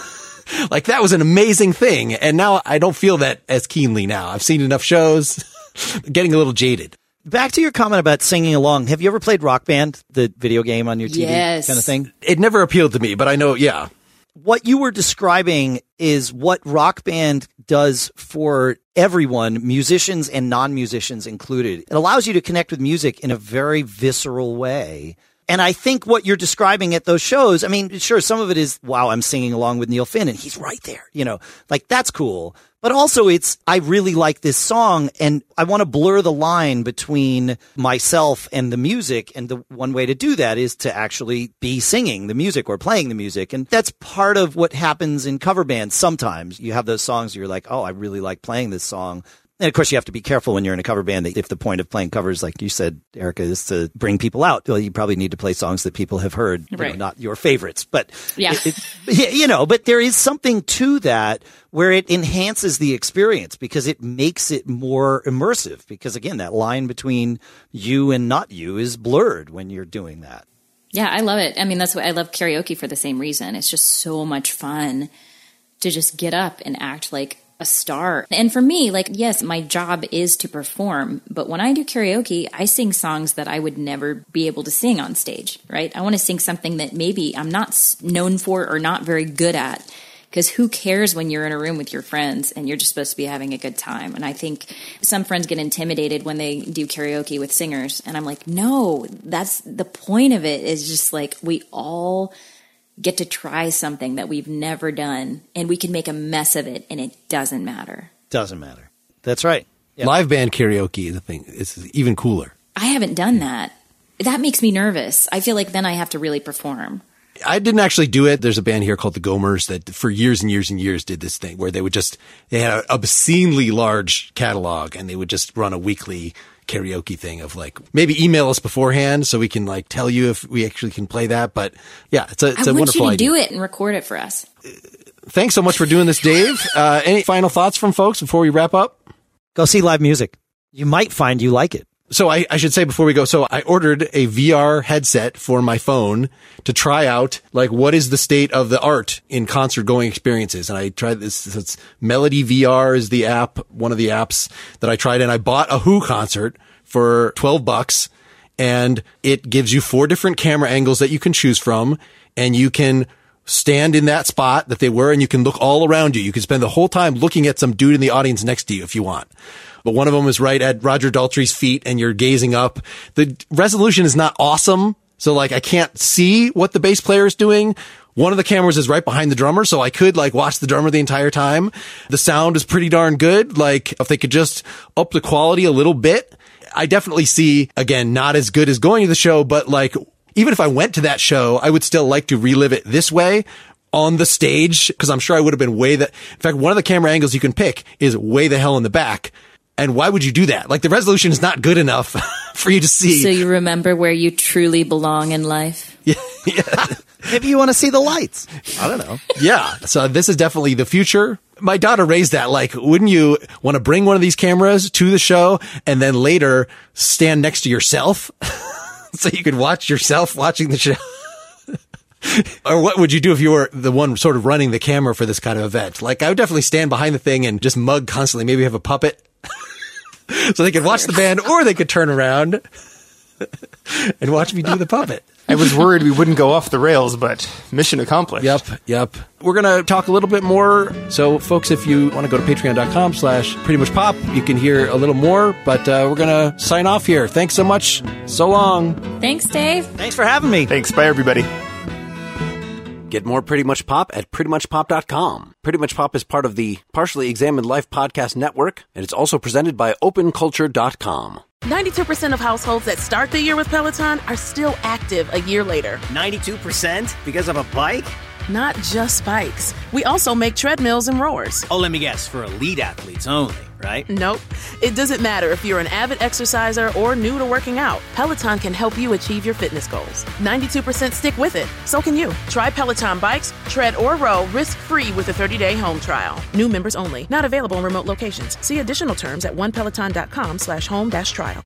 A: Like, that was an amazing thing. And now I don't feel that as keenly now. I've seen enough shows, getting a little jaded.
D: Back to your comment about singing along. Have you ever played Rock Band, the video game on your T V
B: yes.
D: kind of thing?
A: It never appealed to me, but I know, yeah.
D: What you were describing is what Rock Band does for everyone, musicians and non-musicians included. It allows you to connect with music in a very visceral way. And I think what you're describing at those shows, I mean, sure, some of it is, wow, I'm singing along with Neil Finn and he's right there, you know, like that's cool. But also it's, I really like this song and I want to blur the line between myself and the music. And the one way to do that is to actually be singing the music or playing the music. And that's part of what happens in cover bands. Sometimes you have those songs where you're like, oh, I really like playing this song. And of course, you have to be careful when you're in a cover band. If the point of playing covers, like you said, Erica, is to bring people out, well, you probably need to play songs that people have heard, you
B: right.
D: know, not your favorites. But,
B: yeah.
D: it, it, you know, but there is something to that where it enhances the experience because it makes it more immersive. Because, again, that line between you and not you is blurred when you're doing that.
B: Yeah, I love it. I mean, that's why I love karaoke for the same reason. It's just so much fun to just get up and act like a star. And for me, like, yes, my job is to perform, but when I do karaoke, I sing songs that I would never be able to sing on stage, right? I want to sing something that maybe I'm not known for or not very good at, because who cares when you're in a room with your friends and you're just supposed to be having a good time? And I think some friends get intimidated when they do karaoke with singers. And I'm like, no, that's the point of it, is just like, we all get to try something that we've never done, and we can make a mess of it, and it doesn't matter.
D: Doesn't matter. That's right. Yep.
A: Live band karaoke is the thing. It's even cooler.
B: I haven't done that. That makes me nervous. I feel like then I have to really perform.
A: I didn't actually do it. There's a band here called the Gomers that for years and years and years did this thing where they would just, they had an obscenely large catalog and they would just run a weekly karaoke thing of like, maybe email us beforehand so we can like tell you if we actually can play that. But yeah, it's a, it's
B: I
A: a
B: want
A: wonderful
B: you to
A: idea.
B: do it and record it for us.
A: Thanks so much for doing this, Dave. Uh, any final thoughts from folks before we wrap up?
D: Go see live music. You might find you like it.
A: So I, I should say before we go, so I ordered a V R headset for my phone to try out, like, what is the state of the art in concert going experiences. And I tried this. It's Melody V R is the app, one of the apps that I tried. And I bought a Who concert for twelve bucks, and it gives you four different camera angles that you can choose from, and you can stand in that spot that they were, and you can look all around you. You can spend the whole time looking at some dude in the audience next to you if you want. But one of them is right at Roger Daltrey's feet, and you're gazing up. The resolution is not awesome, so like I can't see what the bass player is doing. One of the cameras is right behind the drummer, so I could like watch the drummer the entire time. The sound is pretty darn good. Like if they could just up the quality a little bit. I definitely see, again, not as good as going to the show, but like even if I went to that show, I would still like to relive it this way on the stage, because I'm sure I would have been way that. In fact, one of the camera angles you can pick is way the hell in the back. And why would you do that? Like the resolution is not good enough for you to see.
B: So you remember where you truly belong in life?
A: Yeah. yeah.
D: Maybe you want to see the lights. I don't know.
A: Yeah. So this is definitely the future. My daughter raised that. Like, wouldn't you want to bring one of these cameras to the show and then later stand next to yourself so you could watch yourself watching the show? Or what would you do if you were the one sort of running the camera for this kind of event? Like, I would definitely stand behind the thing and just mug constantly. Maybe have a puppet so they could watch the band, or they could turn around. and watch me do the puppet.
C: I was worried we wouldn't go off the rails, but mission accomplished.
A: Yep, yep. We're going to talk a little bit more. So, folks, if you want to go to patreon.com slash pretty much pop, you can hear a little more. But uh, we're going to sign off here. Thanks so much. So long.
B: Thanks, Dave.
D: Thanks for having me.
C: Thanks. Bye, everybody.
A: Get more Pretty Much Pop at pretty much pop dot com. Pretty Much Pop is part of the Partially Examined Life podcast network, and it's also presented by open culture dot com.
E: ninety-two percent of households that start the year with Peloton are still active a year later.
F: ninety-two percent? Because of a bike?
E: Not just bikes. We also make treadmills and rowers.
F: Oh, let me guess, for elite athletes only, right?
E: Nope. It doesn't matter if you're an avid exerciser or new to working out. Peloton can help you achieve your fitness goals. ninety-two percent stick with it. So can you. Try Peloton bikes, tread, or row risk-free with a thirty-day home trial. New members only. Not available in remote locations. See additional terms at one peloton dot com slash home dash trial.